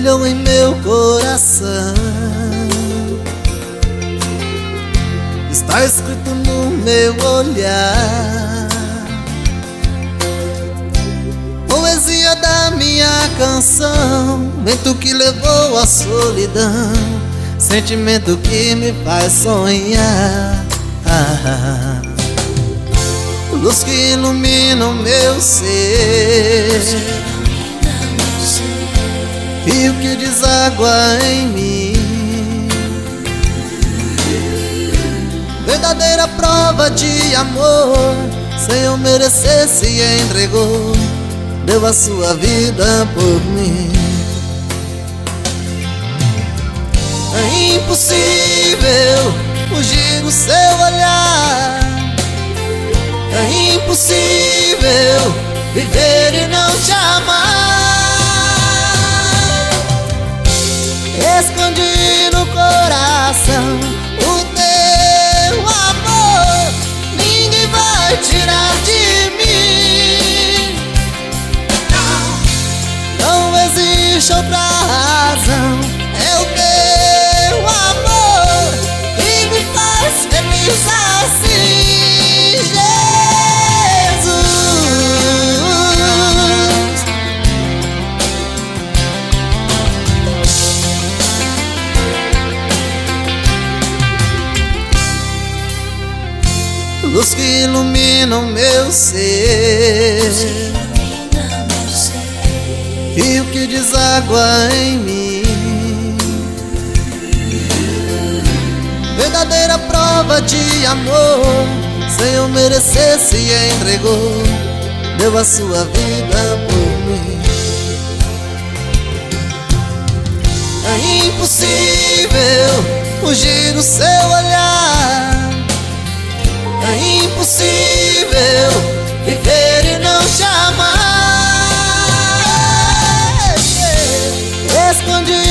brilhou em meu coração. Está escrito no meu olhar, poesia da minha canção, vento que levou a solidão, sentimento que me faz sonhar. Luz que ilumina o meu ser, rio que deságua em mim, verdadeira prova de amor. Sem eu merecer se entregou, deu a sua vida por mim. É impossível fugir do seu olhar, é impossível viver e não te amar. Escondi no coração o teu amor, ninguém vai tirar de mim. Não existe outra razão, é o teu amor que me faz feliz assim. Luz que ilumina o meu ser, rio que deságua em mim, verdadeira prova de amor. Sem eu merecer se entregou, deu a sua vida por mim. É impossível fugir do seu olhar, é impossível viver e não te amar. Escondi